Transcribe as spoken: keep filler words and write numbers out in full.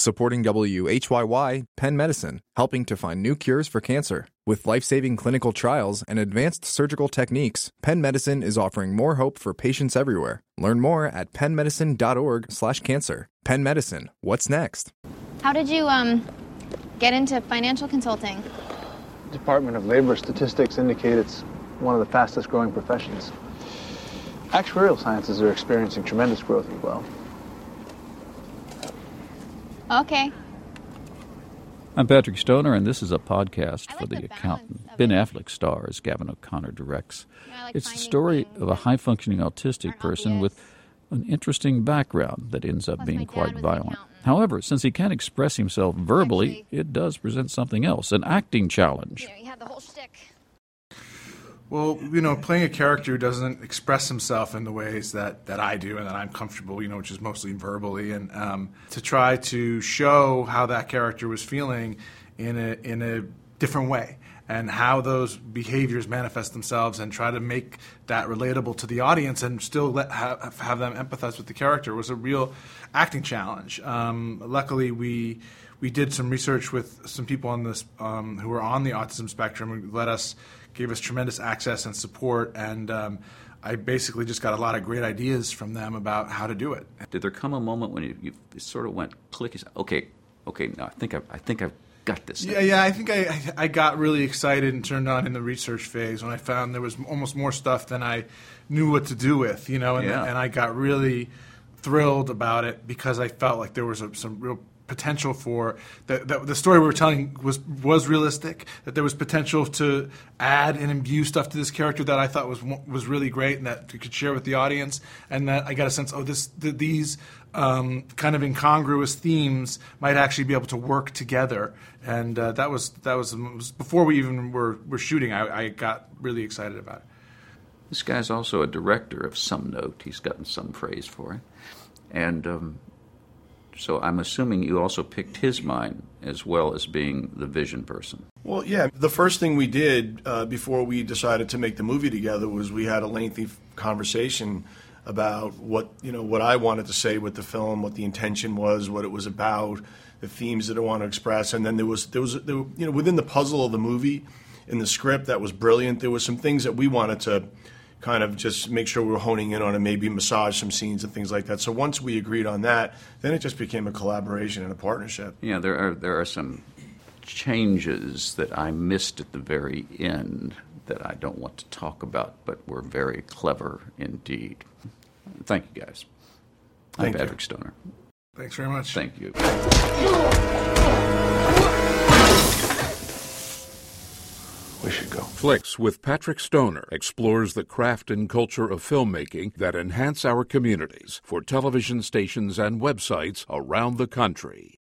Supporting W H Y Y, Penn Medicine, helping to find new cures for cancer. With life-saving clinical trials and advanced surgical techniques, Penn Medicine is offering more hope for patients everywhere. Learn more at penn medicine dot org slash cancer. Penn Medicine, what's next? How did you, um, get into financial consulting? Department of Labor statistics indicate it's one of the fastest growing professions. Actuarial sciences are experiencing tremendous growth as well. Okay. I'm Patrick Stoner, and this is a podcast I for like The the Accountant. balance of Ben it. Affleck stars, Gavin O'Connor directs. You know, I like It's the finding story things of a high-functioning autistic aren't person obvious. with an interesting background that ends up Plus, my being dad quite was an violent. accountant. However, since he can't express himself verbally, Actually- it does present something else, an acting challenge. You know, you have the whole shtick. Well, you know, playing a character who doesn't express himself in the ways that, that I do and that I'm comfortable, you know, which is mostly verbally, and um, to try to show how that character was feeling in a in a different way and how those behaviors manifest themselves, and try to make that relatable to the audience and still let, have, have them empathize with the character was a real acting challenge. Um, luckily, we we did some research with some people on this um, who were on the autism spectrum and let us gave us tremendous access and support, and um, I basically just got a lot of great ideas from them about how to do it. Did there come a moment when you, you it sort of went click? You said, okay, okay, no, I think I've, I think I've got this. Yeah, yeah, I think I, I got really excited and turned on in the research phase when I found there was almost more stuff than I knew what to do with, you know, and, Yeah. and I got really thrilled about it because I felt like there was a, some real potential for that the, the story we were telling was was realistic, that there was potential to add and imbue stuff to this character that I thought was was really great and that we could share with the audience, and that I got a sense, oh, this th- these um, kind of incongruous themes might actually be able to work together, and uh, that was that was, was before we even were, were shooting. I, I got really excited about it. This guy's also a director of some note. He's gotten some praise for it, and um, so I'm assuming you also picked his mind as well as being the vision person. Well, yeah. The first thing we did uh, before we decided to make the movie together was we had a lengthy conversation about what you know what I wanted to say with the film, what the intention was, what it was about, the themes that I want to express, and then there was there was there, you know within the puzzle of the movie, in the script that was brilliant. There was some things that we wanted to kind of just make sure we were honing in on and maybe massage some scenes and things like that. So once we agreed on that, then it just became a collaboration and a partnership. Yeah, there are there are some changes that I missed at the very end that I don't want to talk about, but were very clever indeed. Thank you, guys. I'm Thank you. Patrick Stoner. Thanks very much. Thank you. We should go. Flicks with Patrick Stoner explores the craft and culture of filmmaking that enhance our communities for television stations and websites around the country.